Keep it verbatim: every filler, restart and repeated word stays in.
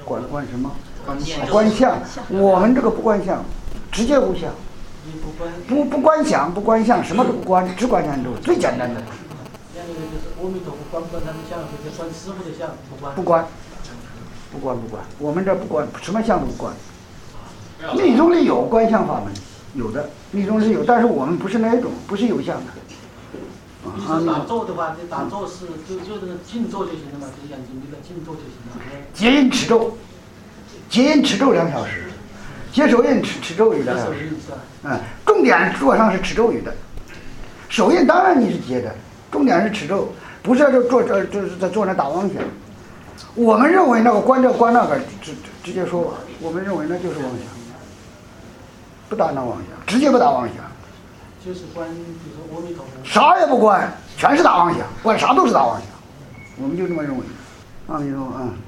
观观什么？ 观啊观相。我们这个不观相，直接无相。不不观想，不观相，什么都不观，只观念咒，最简单的。 像那个就是阿弥陀佛观不观他的相，就是观师傅的相，不观。 不观，不观不观，我们这不观，什么相都不观。密宗里有观相法门，有的密宗里有，但是我们不是那一种，不是有相的。 你说打坐的话，就打坐是就就这个静坐就行了嘛，就眼睛这个静坐就行了。 结印持咒，结印持咒两小时，结手印持持咒语两小时。嗯，重点坐上是持咒语的，手印当然你是结的，重点是持咒，不是就坐这就是在坐那打妄想。我们认为那个观这观那个直直接说，我们认为那就是妄想，不打那妄想，直接不打妄想。 就是观，比如说阿弥陀佛。 啥也不观，全是打妄想，观啥都是打妄想，我们就这么认为。阿弥陀佛，嗯。